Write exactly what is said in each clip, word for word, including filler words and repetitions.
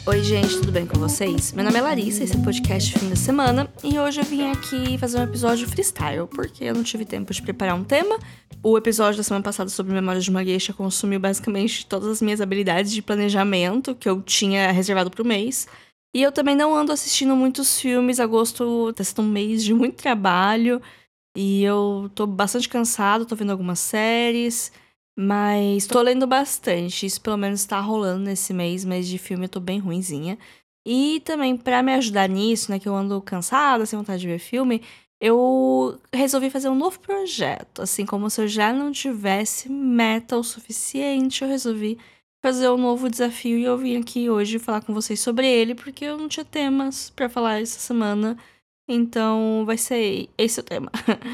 Oi gente, tudo bem com vocês? Meu nome é Larissa, esse é o podcast Fim da Semana, e hoje eu vim aqui fazer um episódio freestyle, porque eu não tive tempo de preparar um tema. O episódio da semana passada sobre Memórias de uma Geisha consumiu basicamente todas as minhas habilidades de planejamento que eu tinha reservado pro mês. E eu também não ando assistindo muitos filmes, agosto tá sendo um mês de muito trabalho, e eu tô bastante cansado, tô vendo algumas séries... Mas tô lendo bastante, isso pelo menos tá rolando nesse mês, mas de filme eu tô bem ruinzinha. E também, pra me ajudar nisso, né, que eu ando cansada, sem vontade de ver filme, eu resolvi fazer um novo projeto. Assim como se eu já não tivesse meta o suficiente, eu resolvi fazer um novo desafio e eu vim aqui hoje falar com vocês sobre ele, porque eu não tinha temas pra falar essa semana. Então vai ser esse o tema.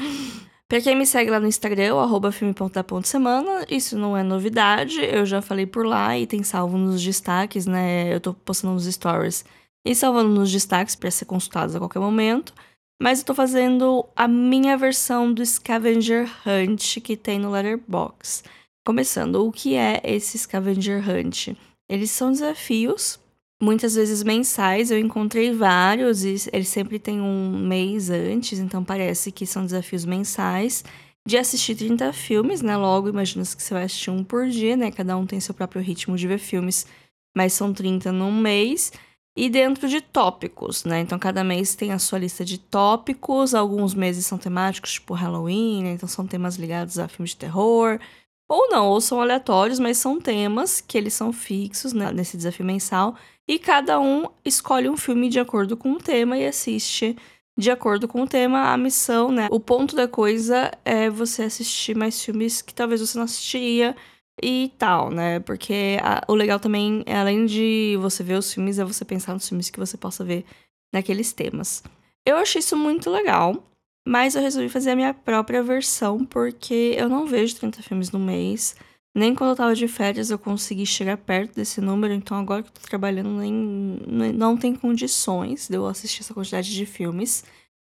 Pra quem me segue lá no Instagram, o arroba filme.da.semana, isso não é novidade, eu já falei por lá e tem salvo nos destaques, né? Eu tô postando nos stories e salvando nos destaques pra ser consultados a qualquer momento. Mas eu tô fazendo a minha versão do Scavenger Hunt que tem no Letterboxd. Começando, o que é esse Scavenger Hunt? Eles são desafios, muitas vezes mensais, eu encontrei vários e eles sempre têm um mês antes, então parece que são desafios mensais de assistir trinta filmes, né? Logo, imagina que você vai assistir um por dia, né? Cada um tem seu próprio ritmo de ver filmes, mas são trinta num mês. E dentro de tópicos, né? Então, cada mês tem a sua lista de tópicos. Alguns meses são temáticos, tipo Halloween, né? Então são temas ligados a filmes de terror. Ou não, ou são aleatórios, mas são temas que eles são fixos, né? Nesse desafio mensal. E cada um escolhe um filme de acordo com o tema e assiste de acordo com o tema a missão, né? O ponto da coisa é você assistir mais filmes que talvez você não assistiria e tal, né? Porque a, o legal também, é, além de você ver os filmes, é você pensar nos filmes que você possa ver naqueles temas. Eu achei isso muito legal, mas eu resolvi fazer a minha própria versão, porque eu não vejo trinta filmes no mês. Nem quando eu tava de férias eu consegui chegar perto desse número, então agora que eu tô trabalhando nem, não tem condições de eu assistir essa quantidade de filmes.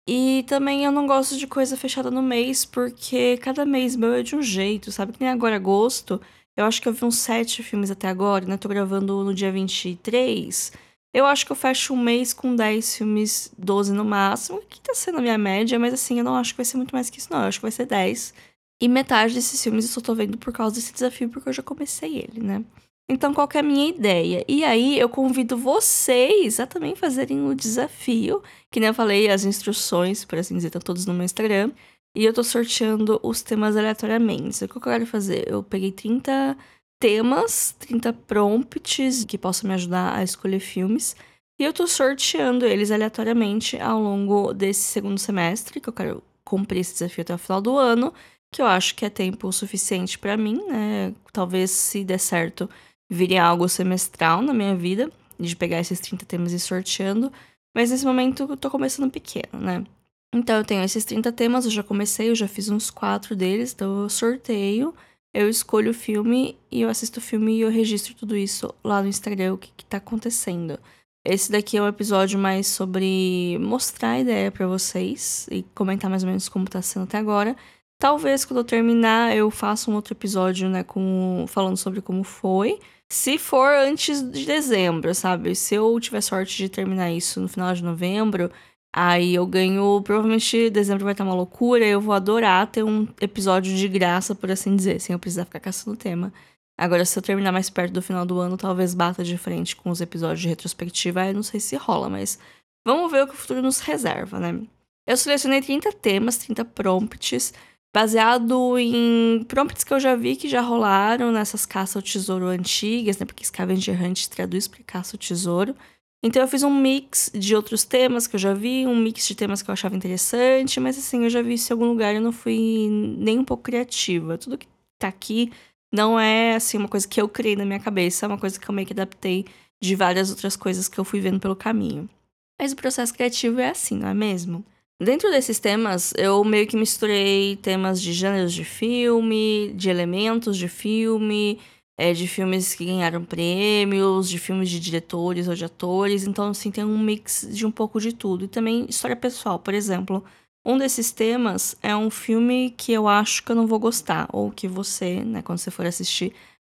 E também eu não gosto de coisa fechada no mês, porque cada mês meu é de um jeito, sabe? Que nem agora agosto, eu acho que eu vi uns sete filmes até agora, né? Tô gravando no dia vinte e três. Eu acho que eu fecho um mês com dez filmes, doze no máximo, que tá sendo a minha média, mas assim, eu não acho que vai ser muito mais que isso, não. Eu acho que vai ser dez. E metade desses filmes eu só tô vendo por causa desse desafio, porque eu já comecei ele, né? Então, qual que é a minha ideia? E aí, eu convido vocês a também fazerem o desafio, que nem eu falei, as instruções, por assim dizer, estão todos no meu Instagram. E eu tô sorteando os temas aleatoriamente. O que eu quero fazer? Eu peguei trinta temas, trinta prompts que possam me ajudar a escolher filmes. E eu tô sorteando eles aleatoriamente ao longo desse segundo semestre, que eu quero cumprir esse desafio até o final do ano, que eu acho que é tempo suficiente pra mim, né? Talvez, se der certo, vire algo semestral na minha vida, de pegar esses trinta temas e ir sorteando. Mas nesse momento eu tô começando pequeno, né? Então eu tenho esses trinta temas, eu já comecei, eu já fiz uns quatro deles, então eu sorteio, eu escolho o filme e eu assisto o filme e eu registro tudo isso lá no Instagram, o que, que tá acontecendo. Esse daqui é um episódio mais sobre mostrar a ideia pra vocês e comentar mais ou menos como tá sendo até agora. Talvez quando eu terminar eu faça um outro episódio, né, com, falando sobre como foi. Se for antes de dezembro, sabe? Se eu tiver sorte de terminar isso no final de novembro, aí eu ganho... Provavelmente dezembro vai estar uma loucura, eu vou adorar ter um episódio de graça, por assim dizer, sem eu precisar ficar caçando o tema. Agora, se eu terminar mais perto do final do ano, talvez bata de frente com os episódios de retrospectiva, aí eu não sei se rola, mas vamos ver o que o futuro nos reserva, né? Eu selecionei trinta temas, trinta prompts, baseado em prompts que eu já vi que já rolaram nessas caças ao tesouro antigas, né? Porque Scavenger Hunt traduz para caça ao tesouro. Então eu fiz um mix de outros temas que eu já vi, um mix de temas que eu achava interessante, mas assim, eu já vi isso em algum lugar e eu não fui nem um pouco criativa. Tudo que tá aqui não é, assim, uma coisa que eu criei na minha cabeça, é uma coisa que eu meio que adaptei de várias outras coisas que eu fui vendo pelo caminho. Mas o processo criativo é assim, não é mesmo? Dentro desses temas, eu meio que misturei temas de gêneros de filme, de elementos de filme, é, de filmes que ganharam prêmios, de filmes de diretores ou de atores. Então, assim, tem um mix de um pouco de tudo. E também história pessoal, por exemplo. Um desses temas é um filme que eu acho que eu não vou gostar, ou que você, né, quando você for assistir,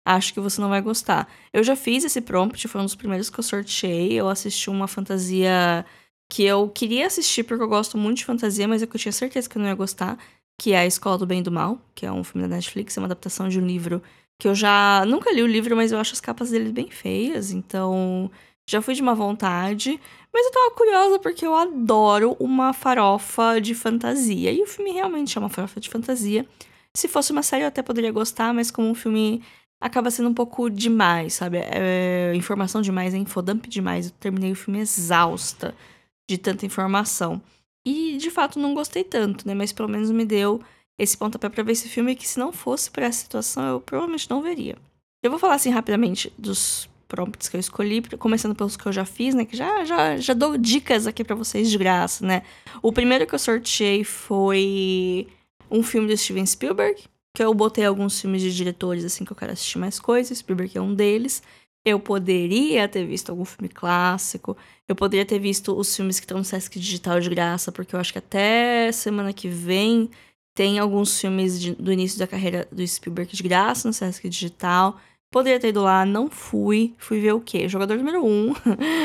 acho que você não vai gostar. Eu já fiz esse prompt, foi um dos primeiros que eu sorteei. Eu assisti uma fantasia que eu queria assistir porque eu gosto muito de fantasia, mas eu tinha certeza que eu não ia gostar, que é A Escola do Bem e do Mal, que é um filme da Netflix, é uma adaptação de um livro que eu já... Nunca li o livro, mas eu acho as capas dele bem feias, então já fui de má vontade. Mas eu tava curiosa porque eu adoro uma farofa de fantasia. E o filme realmente é uma farofa de fantasia. Se fosse uma série eu até poderia gostar, mas como um filme acaba sendo um pouco demais, sabe? É informação demais, é infodump demais. Eu terminei o filme exausta de tanta informação. E, de fato, não gostei tanto, né? Mas pelo menos me deu esse pontapé pra ver esse filme que, se não fosse por essa situação, eu provavelmente não veria. Eu vou falar, assim, rapidamente dos prompts que eu escolhi, começando pelos que eu já fiz, né? Que já, já, já dou dicas aqui pra vocês de graça, né? O primeiro que eu sorteei foi um filme do Steven Spielberg, que eu botei alguns filmes de diretores, assim, que eu quero assistir mais coisas. Spielberg é um deles. Eu poderia ter visto algum filme clássico. Eu poderia ter visto os filmes que estão no Sesc Digital de graça, porque eu acho que até semana que vem tem alguns filmes de, do início da carreira do Spielberg de graça no Sesc Digital. Poderia ter ido lá, não fui. Fui ver o quê? Jogador número um,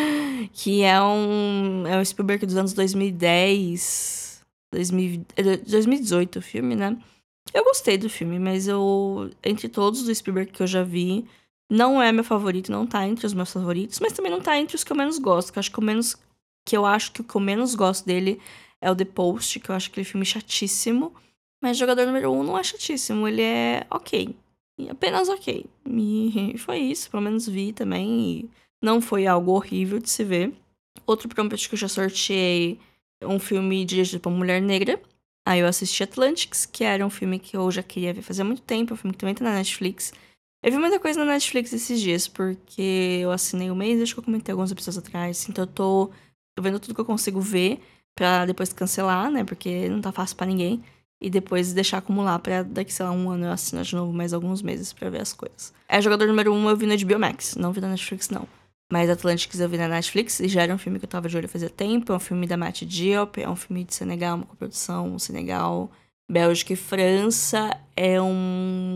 que é um, é um Spielberg dos anos dois mil e dez, dois mil, dois mil e dezoito o filme, né? Eu gostei do filme, mas eu, entre todos do Spielberg que eu já vi, não é meu favorito, não tá entre os meus favoritos, mas também não tá entre os que eu menos gosto, que eu acho que o menos, que eu acho que o que eu menos gosto dele é o The Post, que eu acho aquele filme chatíssimo, mas Jogador número um não é chatíssimo, ele é ok, apenas ok, e foi isso, pelo menos vi também, e não foi algo horrível de se ver. Outro prompt que eu já sorteei é um filme dirigido por uma mulher negra. Aí eu assisti Atlantics, que era um filme que eu já queria ver fazia muito tempo, é um filme que também tá na Netflix. Eu vi muita coisa na Netflix esses dias, porque eu assinei o mês, acho que eu comentei alguns episódios atrás, então eu tô vendo tudo que eu consigo ver pra depois cancelar, né, porque não tá fácil pra ninguém, e depois deixar acumular pra daqui, sei lá, um ano eu assinar de novo mais alguns meses pra ver as coisas. É, Jogador número um eu vi na H B O Max, não vi na Netflix não. Mas Atlantics eu vi na Netflix e já era um filme que eu tava de olho fazia tempo. É um filme da Mati Diop, é um filme de Senegal, uma coprodução Senegal, Bélgica e França. É um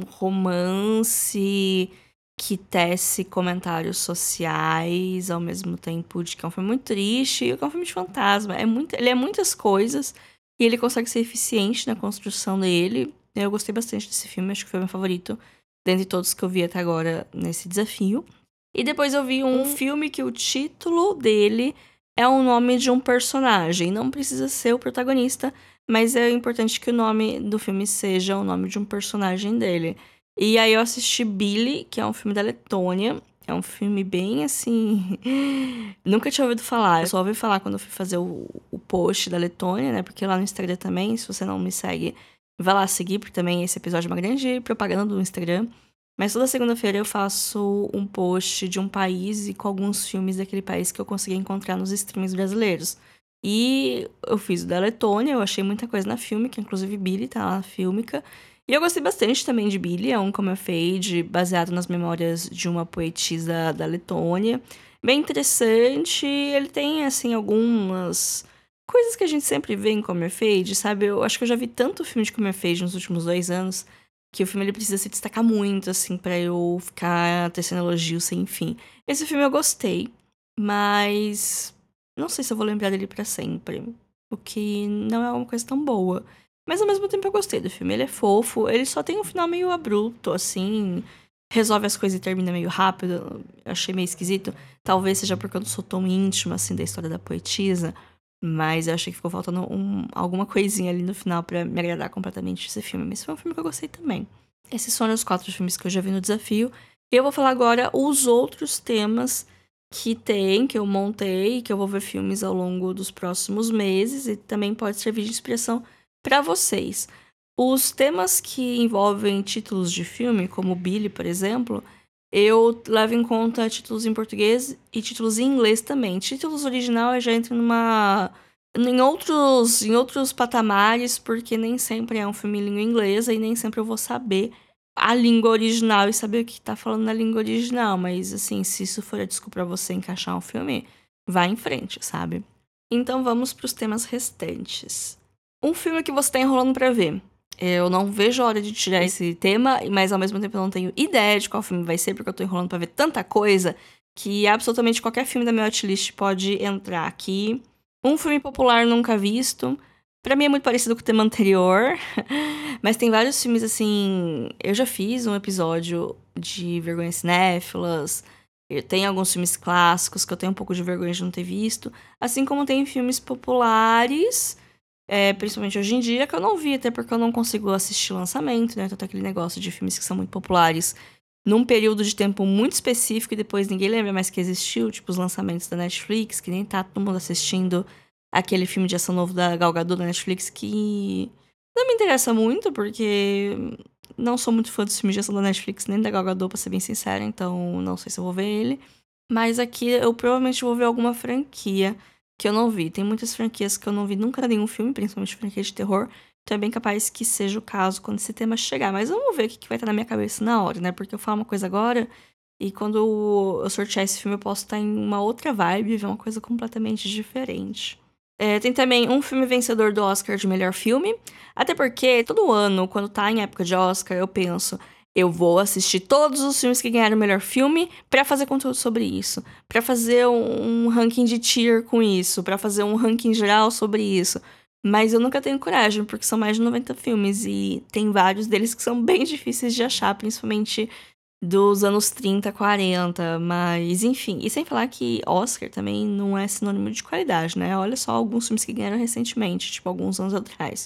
romance que tece comentários sociais ao mesmo tempo de que é um filme muito triste e que é um filme de fantasma. É muito, ele é muitas coisas e ele consegue ser eficiente na construção dele. Eu gostei bastante desse filme, acho que foi meu favorito dentre todos que eu vi até agora nesse desafio. E depois eu vi um filme que o título dele é o nome de um personagem. Não precisa ser o protagonista, mas é importante que o nome do filme seja o nome de um personagem dele. E aí eu assisti Billy, que é um filme da Letônia. É um filme bem assim... Nunca tinha ouvido falar. Eu só ouvi falar quando eu fui fazer o, o post da Letônia, né? Porque lá no Instagram também, se você não me segue, vai lá seguir, porque também esse episódio é uma grande propaganda do Instagram. Mas toda segunda-feira eu faço um post de um país e com alguns filmes daquele país que eu consegui encontrar nos streams brasileiros. E eu fiz o da Letônia, eu achei muita coisa na filme, que inclusive Billy tá lá na Filmica. E eu gostei bastante também de Billy, é um coming of age baseado nas memórias de uma poetisa da Letônia. Bem interessante, ele tem, assim, algumas coisas que a gente sempre vê em coming of age, sabe? Eu acho que eu já vi tanto filme de coming of age nos últimos dois anos que o filme ele precisa se destacar muito, assim, pra eu ficar tecendo elogio sem fim. Esse filme eu gostei, mas não sei se eu vou lembrar dele pra sempre, o que não é uma coisa tão boa. Mas ao mesmo tempo eu gostei do filme, ele é fofo, ele só tem um final meio abrupto, assim, resolve as coisas e termina meio rápido, eu achei meio esquisito. Talvez seja porque eu não sou tão íntima, assim, da história da poetisa, mas eu achei que ficou faltando um, alguma coisinha ali no final pra me agradar completamente esse filme. Mas foi um filme que eu gostei também. Esses foram os quatro filmes que eu já vi no desafio. E eu vou falar agora os outros temas que tem, que eu montei, que eu vou ver filmes ao longo dos próximos meses. E também pode servir de inspiração pra vocês. Os temas que envolvem títulos de filme, como Billy, por exemplo, eu levo em conta títulos em português e títulos em inglês também. Títulos original eu já entro numa... Em outros, em outros patamares, porque nem sempre é um filme em língua inglesa e nem sempre eu vou saber a língua original e saber o que tá falando na língua original. Mas, assim, se isso for a desculpa pra você encaixar um filme, vá em frente, sabe? Então vamos pros temas restantes. Um filme que você tá enrolando pra ver. Eu não vejo a hora de tirar esse tema, mas ao mesmo tempo eu não tenho ideia de qual filme vai ser, porque eu tô enrolando pra ver tanta coisa que absolutamente qualquer filme da minha watchlist pode entrar aqui. Um filme popular nunca visto. Pra mim é muito parecido com o tema anterior, mas tem vários filmes assim... Eu já fiz um episódio de Vergonhas Cinéfilas, tem alguns filmes clássicos que eu tenho um pouco de vergonha de não ter visto, assim como tem filmes populares... É, principalmente hoje em dia, que eu não vi, até porque eu não consigo assistir lançamento, né? Então tem aquele negócio de filmes que são muito populares num período de tempo muito específico e depois ninguém lembra mais que existiu, tipo os lançamentos da Netflix, que nem tá todo mundo assistindo aquele filme de ação novo da Gal Gadot da Netflix, que não me interessa muito, porque não sou muito fã dos filmes de ação da Netflix, nem da Gal Gadot, pra ser bem sincera, então não sei se eu vou ver ele. Mas aqui eu provavelmente vou ver alguma franquia que eu não vi. Tem muitas franquias que eu não vi nunca nenhum filme, principalmente franquia de terror. Então é bem capaz que seja o caso quando esse tema chegar. Mas vamos ver o que vai estar na minha cabeça na hora, né? Porque eu falo uma coisa agora e quando eu sortear esse filme eu posso estar em uma outra vibe e ver uma coisa completamente diferente. É, tem também um filme vencedor do Oscar de melhor filme. Até porque todo ano, quando tá em época de Oscar, eu penso... Eu vou assistir todos os filmes que ganharam o melhor filme pra fazer conteúdo sobre isso. Pra fazer um, um ranking de tier com isso. Pra fazer um ranking geral sobre isso. Mas eu nunca tenho coragem, porque são mais de noventa filmes. E tem vários deles que são bem difíceis de achar, principalmente dos anos trinta, quarenta. Mas, enfim. E sem falar que Oscar também não é sinônimo de qualidade, né? Olha só alguns filmes que ganharam recentemente, tipo alguns anos atrás.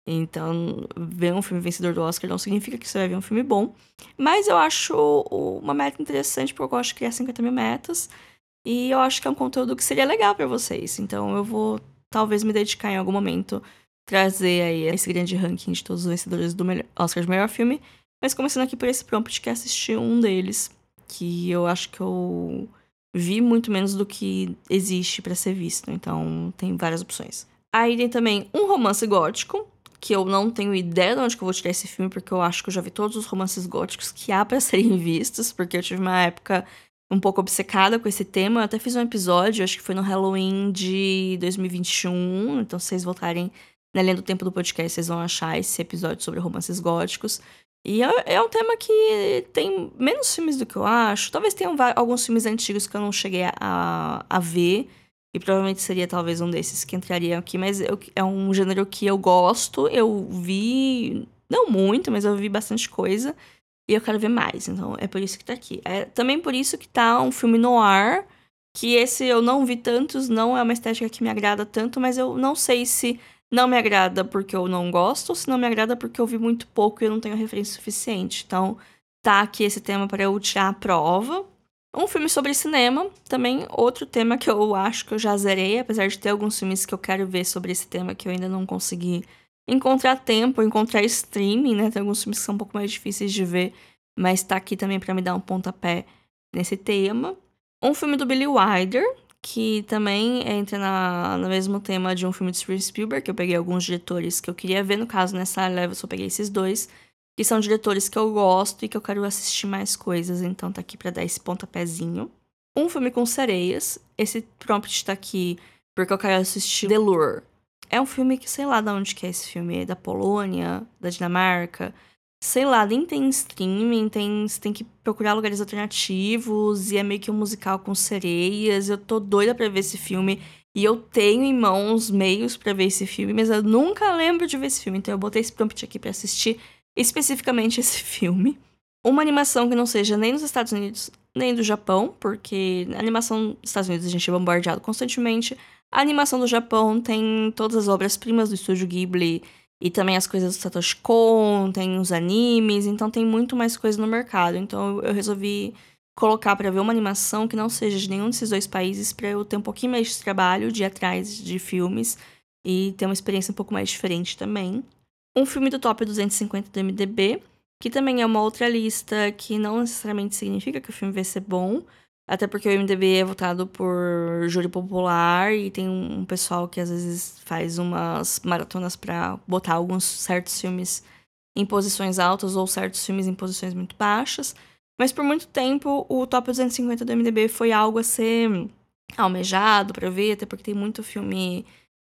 Então, ver um filme vencedor do Oscar não significa que você vai ver um filme bom. Mas eu acho uma meta interessante, porque eu gosto de criar cinquenta mil metas. E eu acho que é um conteúdo que seria legal pra vocês. Então, eu vou, talvez, me dedicar em algum momento, trazer aí esse grande ranking de todos os vencedores do melhor, Oscar de melhor filme. Mas começando aqui por esse prompt, que é assistir um deles, que eu acho que eu vi muito menos do que existe pra ser visto. Então, tem várias opções. Aí tem também um romance gótico, que eu não tenho ideia de onde que eu vou tirar esse filme, porque eu acho que eu já vi todos os romances góticos que há pra serem vistos, porque eu tive uma época um pouco obcecada com esse tema. Eu até fiz um episódio, acho que foi no Halloween de dois mil e vinte e um, então se vocês voltarem na linha do tempo do podcast, vocês vão achar esse episódio sobre romances góticos. E é, é um tema que tem menos filmes do que eu acho. Talvez tenham alguns filmes antigos que eu não cheguei a, a ver, e provavelmente seria talvez um desses que entraria aqui, mas eu, é um gênero que eu gosto, eu vi, não muito, mas eu vi bastante coisa, e eu quero ver mais, então é por isso que tá aqui. É também por isso que tá um filme noir, que esse eu não vi tantos, não é uma estética que me agrada tanto, mas eu não sei se não me agrada porque eu não gosto, ou se não me agrada porque eu vi muito pouco e eu não tenho referência suficiente. Então tá aqui esse tema para eu tirar a prova. Um filme sobre cinema, também outro tema que eu acho que eu já zerei, apesar de ter alguns filmes que eu quero ver sobre esse tema que eu ainda não consegui encontrar tempo, encontrar streaming, né? Tem alguns filmes que são um pouco mais difíceis de ver, mas tá aqui também pra me dar um pontapé nesse tema. Um filme do Billy Wilder, que também entra na, no mesmo tema de um filme de Steven Spielberg, que eu peguei alguns diretores que eu queria ver, no caso, nessa leva eu só peguei esses dois, que são diretores que eu gosto e que eu quero assistir mais coisas, então tá aqui pra dar esse pontapézinho. Um filme com sereias, esse prompt tá aqui porque eu quero assistir The Lure. É um filme que, sei lá de onde que é esse filme, é da Polônia, da Dinamarca, sei lá, nem tem streaming, tem, você tem que procurar lugares alternativos, e é meio que um musical com sereias. Eu tô doida pra ver esse filme, e eu tenho em mãos meios pra ver esse filme, mas eu nunca lembro de ver esse filme, então eu botei esse prompt aqui pra assistir especificamente esse filme. Uma animação que não seja nem nos Estados Unidos, nem do Japão, porque a animação dos Estados Unidos a gente é bombardeado constantemente. A animação do Japão tem todas as obras-primas do estúdio Ghibli e também as coisas do Satoshi Kon, tem os animes, então tem muito mais coisa no mercado. Então eu resolvi colocar pra ver uma animação que não seja de nenhum desses dois países, pra eu ter um pouquinho mais de trabalho de ir atrás de filmes e ter uma experiência um pouco mais diferente também. Um filme do Top duzentos e cinquenta do I M D B, que também é uma outra lista que não necessariamente significa que o filme vai ser bom, até porque o I M D B é votado por júri popular e tem um pessoal que às vezes faz umas maratonas pra botar alguns certos filmes em posições altas ou certos filmes em posições muito baixas. Mas por muito tempo o Top duzentos e cinquenta do I M D B foi algo a ser almejado pra ver, até porque tem muito filme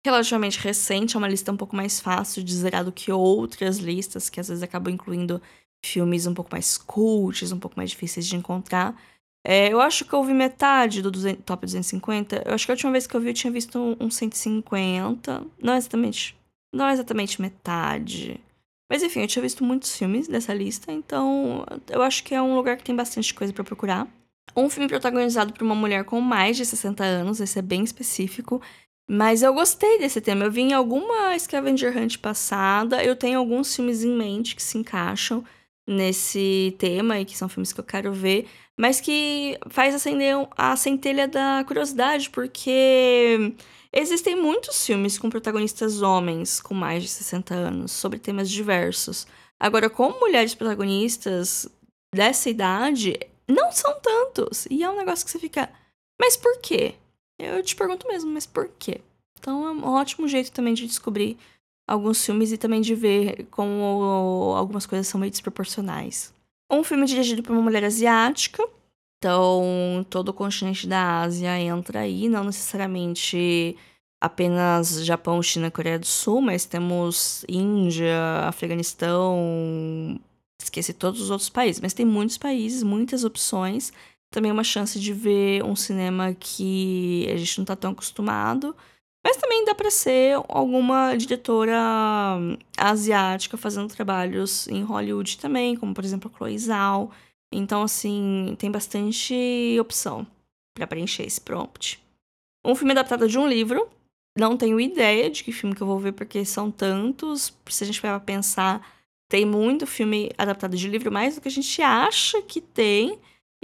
relativamente recente, é uma lista um pouco mais fácil de zerar do que outras listas, que às vezes acabam incluindo filmes um pouco mais cults, um pouco mais difíceis de encontrar. É, eu acho que eu vi metade do duzentos, Top duzentos e cinquenta. Eu acho que a última vez que eu vi eu tinha visto um, um cento e cinquenta. Não exatamente, não exatamente metade. Mas enfim, eu tinha visto muitos filmes dessa lista, então eu acho que é um lugar que tem bastante coisa pra procurar. Um filme protagonizado por uma mulher com mais de sessenta anos, esse é bem específico. Mas eu gostei desse tema. Eu vi em alguma Scavenger Hunt passada. Eu tenho alguns filmes em mente que se encaixam nesse tema e que são filmes que eu quero ver. Mas que faz acender a centelha da curiosidade, porque existem muitos filmes com protagonistas homens com mais de sessenta anos, sobre temas diversos. Agora, com mulheres protagonistas dessa idade, não são tantos. E é um negócio que você fica, mas por quê? Eu te pergunto mesmo, mas por quê? Então é um ótimo jeito também de descobrir alguns filmes e também de ver como algumas coisas são meio desproporcionais. Um filme dirigido por uma mulher asiática. Então, todo o continente da Ásia entra aí, não necessariamente apenas Japão, China, Coreia do Sul, mas temos Índia, Afeganistão, esqueci todos os outros países, mas tem muitos países, muitas opções. Também uma chance de ver um cinema que a gente não tá tão acostumado. Mas também dá pra ser alguma diretora asiática fazendo trabalhos em Hollywood também, como por exemplo a Chloe Zhao. Então, assim, tem bastante opção pra preencher esse prompt. Um filme adaptado de um livro. Não tenho ideia de que filme que eu vou ver, porque são tantos. Se a gente for pensar, tem muito filme adaptado de livro, mais do que a gente acha que tem.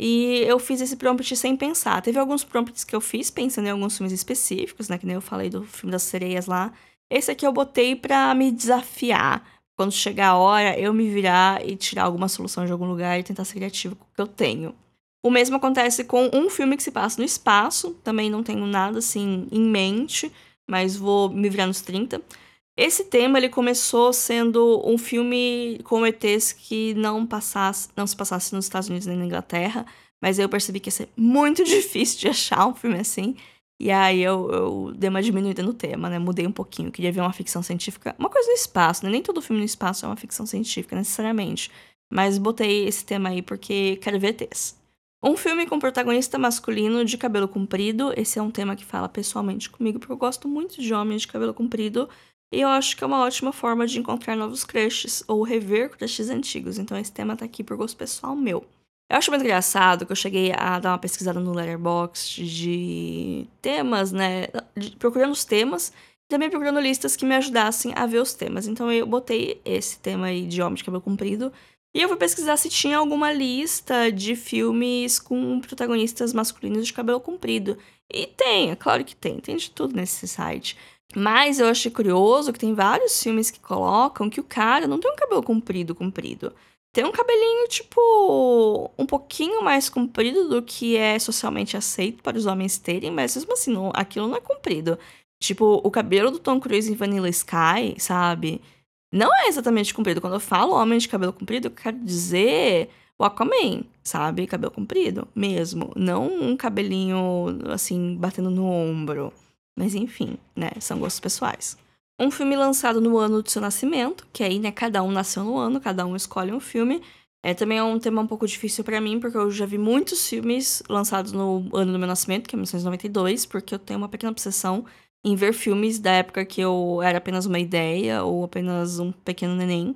E eu fiz esse prompt sem pensar. Teve alguns prompts que eu fiz pensando em alguns filmes específicos, né? Que nem eu falei do filme das sereias lá. Esse aqui eu botei pra me desafiar. Quando chegar a hora, eu me virar e tirar alguma solução de algum lugar e tentar ser criativo com o que eu tenho. O mesmo acontece com um filme que se passa no espaço. Também não tenho nada, assim, em mente, mas vou me virar nos trinta. Esse tema, ele começou sendo um filme com E Tês que não, passasse, não se passasse nos Estados Unidos nem na Inglaterra, mas eu percebi que ia ser muito difícil de achar um filme assim. E aí eu, eu dei uma diminuída no tema, né? Mudei um pouquinho. Queria ver uma ficção científica. Uma coisa no espaço, né? Nem todo filme no espaço é uma ficção científica, necessariamente. Mas botei esse tema aí porque quero ver E Tês. Um filme com protagonista masculino de cabelo comprido. Esse é um tema que fala pessoalmente comigo, porque eu gosto muito de homens de cabelo comprido. E eu acho que é uma ótima forma de encontrar novos crushes, ou rever crushes antigos. Então esse tema tá aqui por gosto pessoal meu. Eu acho muito engraçado que eu cheguei a dar uma pesquisada no Letterboxd de temas, né? De, procurando os temas, e também procurando listas que me ajudassem a ver os temas. Então eu botei esse tema aí de homem de cabelo comprido. E eu fui pesquisar se tinha alguma lista de filmes com protagonistas masculinos de cabelo comprido. E tem, é claro que tem. Tem de tudo nesse site. Mas eu achei curioso que tem vários filmes que colocam que o cara não tem um cabelo comprido, comprido. Tem um cabelinho, tipo, um pouquinho mais comprido do que é socialmente aceito para os homens terem, mas mesmo assim, não, aquilo não é comprido. Tipo, o cabelo do Tom Cruise em Vanilla Sky, sabe? Não é exatamente comprido. Quando eu falo homem de cabelo comprido, eu quero dizer o Aquaman, sabe? Cabelo comprido mesmo. Não um cabelinho, assim, batendo no ombro. Mas enfim, né? São gostos pessoais. Um filme lançado no ano do seu nascimento, que aí, né? Cada um nasceu no ano, cada um escolhe um filme. É, também é um tema um pouco difícil pra mim, porque eu já vi muitos filmes lançados no ano do meu nascimento, que é mil novecentos e noventa e dois, porque eu tenho uma pequena obsessão em ver filmes da época que eu era apenas uma ideia ou apenas um pequeno neném.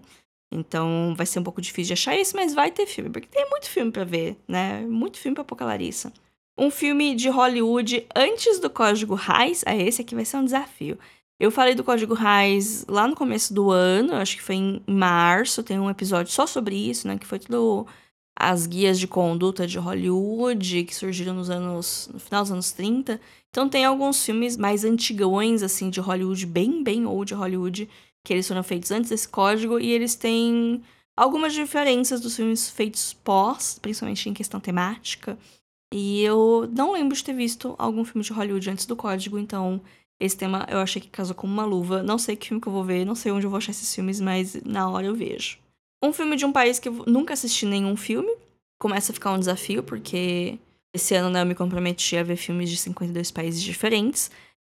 Então vai ser um pouco difícil de achar isso, mas vai ter filme, porque tem muito filme pra ver, né? Muito filme pra pouca Larissa. Um filme de Hollywood antes do Código Hays, é esse aqui vai ser um desafio. Eu falei do Código Hays lá no começo do ano, acho que foi em março, tem um episódio só sobre isso, né? Que foi tudo as guias de conduta de Hollywood, que surgiram nos anos, no final dos anos trinta. Então tem alguns filmes mais antigões, assim, de Hollywood, bem, bem old Hollywood, que eles foram feitos antes desse código, e eles têm algumas diferenças dos filmes feitos pós, principalmente em questão temática. E eu não lembro de ter visto algum filme de Hollywood antes do código, então esse tema eu achei que casou como uma luva. Não sei que filme que eu vou ver, não sei onde eu vou achar esses filmes, mas na hora eu vejo. Um filme de um país que eu nunca assisti nenhum filme. Começa a ficar um desafio, porque esse ano, né, eu me comprometi a ver filmes de cinquenta e dois países diferentes.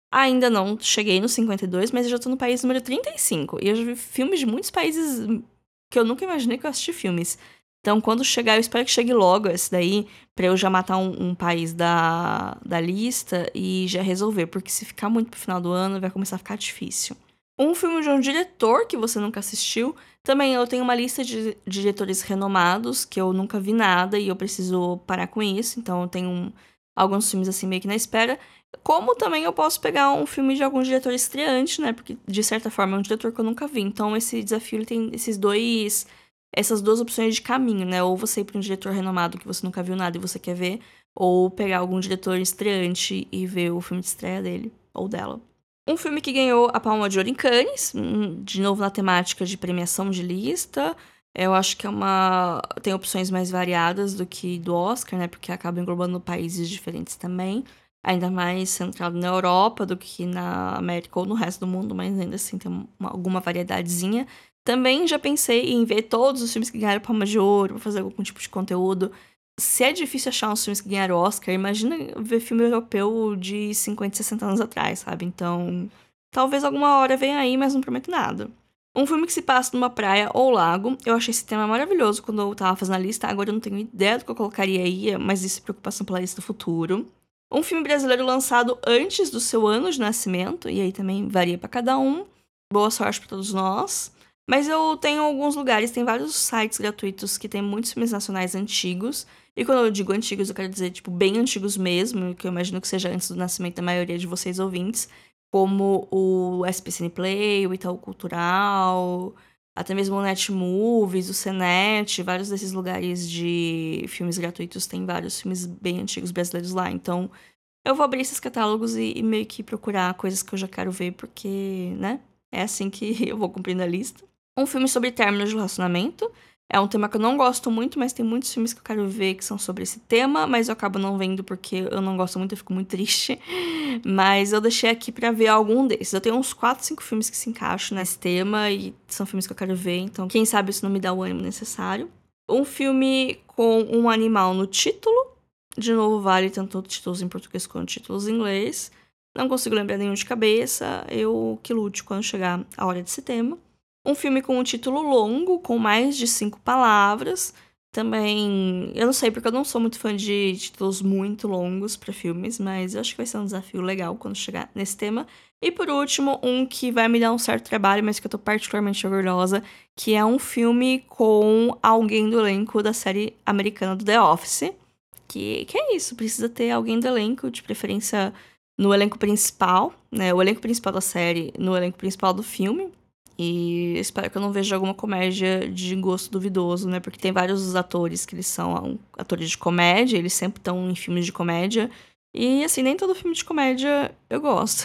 Ainda não cheguei no cinquenta e dois, mas eu já tô no país número trinta e cinco. E eu já vi filmes de muitos países que eu nunca imaginei que eu assisti filmes. Então, quando chegar, eu espero que chegue logo esse daí, pra eu já matar um, um país da, da lista e já resolver. Porque se ficar muito pro final do ano, vai começar a ficar difícil. Um filme de um diretor que você nunca assistiu. Também eu tenho uma lista de diretores renomados, que eu nunca vi nada e eu preciso parar com isso. Então, eu tenho um, alguns filmes assim meio que na espera. Como também eu posso pegar um filme de algum diretor estreante, né? Porque, de certa forma, é um diretor que eu nunca vi. Então, esse desafio ele tem esses dois... essas duas opções de caminho, né? Ou você ir pra um diretor renomado que você nunca viu nada e você quer ver, ou pegar algum diretor estreante e ver o filme de estreia dele, ou dela. Um filme que ganhou a Palma de Ouro em Cannes, de novo na temática de premiação de lista. Eu acho que é uma... tem opções mais variadas do que do Oscar, né? Porque acaba englobando países diferentes também. Ainda mais centrado na Europa do que na América ou no resto do mundo, mas ainda assim tem uma, alguma variedadezinha. Também já pensei em ver todos os filmes que ganharam Palma de Ouro, pra fazer algum tipo de conteúdo. Se é difícil achar uns filmes que ganharam Oscar, imagina ver filme europeu de cinquenta, sessenta anos atrás, sabe? Então, talvez alguma hora venha aí, mas não prometo nada. Um filme que se passa numa praia ou lago. Eu achei esse tema maravilhoso quando eu tava fazendo a lista. Agora eu não tenho ideia do que eu colocaria aí, mas isso é preocupação pela lista do futuro. Um filme brasileiro lançado antes do seu ano de nascimento, e aí também varia pra cada um. Boa sorte pra todos nós. Mas eu tenho alguns lugares, tem vários sites gratuitos que tem muitos filmes nacionais antigos. E quando eu digo antigos, eu quero dizer, tipo, bem antigos mesmo, que eu imagino que seja antes do nascimento da maioria de vocês ouvintes. Como o S P Cine Play, o Itaú Cultural, até mesmo o Netmovies, o Cenet, vários desses lugares de filmes gratuitos tem vários filmes bem antigos brasileiros lá. Então, eu vou abrir esses catálogos e, e meio que procurar coisas que eu já quero ver, porque, né, é assim que eu vou cumprindo a lista. Um filme sobre términos de relacionamento. É um tema que eu não gosto muito, mas tem muitos filmes que eu quero ver que são sobre esse tema, mas eu acabo não vendo porque eu não gosto muito, eu fico muito triste. Mas eu deixei aqui pra ver algum desses. Eu tenho uns quatro, cinco filmes que se encaixam nesse tema e são filmes que eu quero ver, então quem sabe isso não me dá o ânimo necessário. Um filme com um animal no título. De novo, vale tanto títulos em português quanto títulos em inglês. Não consigo lembrar nenhum de cabeça. Eu que lute quando chegar a hora desse tema. Um filme com um título longo, com mais de cinco palavras. Também, eu não sei, porque eu não sou muito fã de títulos muito longos para filmes, mas eu acho que vai ser um desafio legal quando chegar nesse tema. E por último, um que vai me dar um certo trabalho, mas que eu tô particularmente orgulhosa, que é um filme com alguém do elenco da série americana do The Office. Que, que é isso, precisa ter alguém do elenco, de preferência no elenco principal, né? O elenco principal da série, no elenco principal do filme. E espero que eu não veja alguma comédia de gosto duvidoso, né? Porque tem vários atores que eles são atores de comédia, eles sempre estão em filmes de comédia. E, assim, nem todo filme de comédia eu gosto.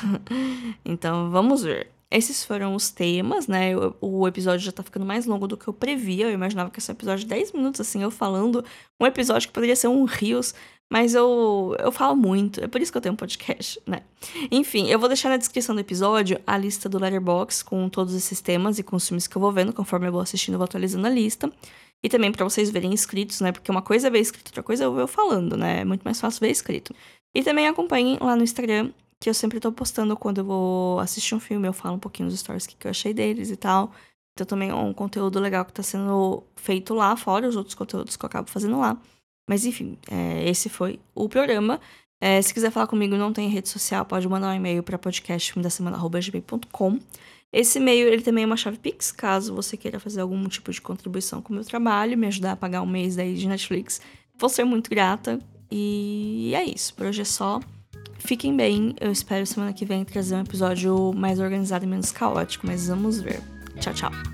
Então, vamos ver. Esses foram os temas, né? O episódio já tá ficando mais longo do que eu previa. Eu imaginava que esse episódio de dez minutos, assim, eu falando. Um episódio que poderia ser um Rios, mas eu, eu falo muito. É por isso que eu tenho um podcast, né? Enfim, eu vou deixar na descrição do episódio a lista do Letterboxd com todos esses temas e com os filmes que eu vou vendo. Conforme eu vou assistindo, eu vou atualizando a lista. E também pra vocês verem escritos, né? Porque uma coisa é ver escrito, outra coisa é eu ver eu falando, né? É muito mais fácil ver escrito. E também acompanhem lá no Instagram, que eu sempre tô postando quando eu vou assistir um filme, eu falo um pouquinho nos stories que eu achei deles e tal. Então também é um conteúdo legal que tá sendo feito lá, fora os outros conteúdos que eu acabo fazendo lá. Mas enfim, é, esse foi o programa. É, se quiser falar comigo, não tem rede social, pode mandar um e-mail para podcast filme da semana arroba gmail ponto com. Esse e-mail ele também é uma chave Pix, caso você queira fazer algum tipo de contribuição com o meu trabalho, me ajudar a pagar um mês daí de Netflix. Vou ser muito grata. E é isso, por hoje é só. Fiquem bem, eu espero semana que vem trazer um episódio mais organizado e menos caótico, mas vamos ver. Tchau, tchau.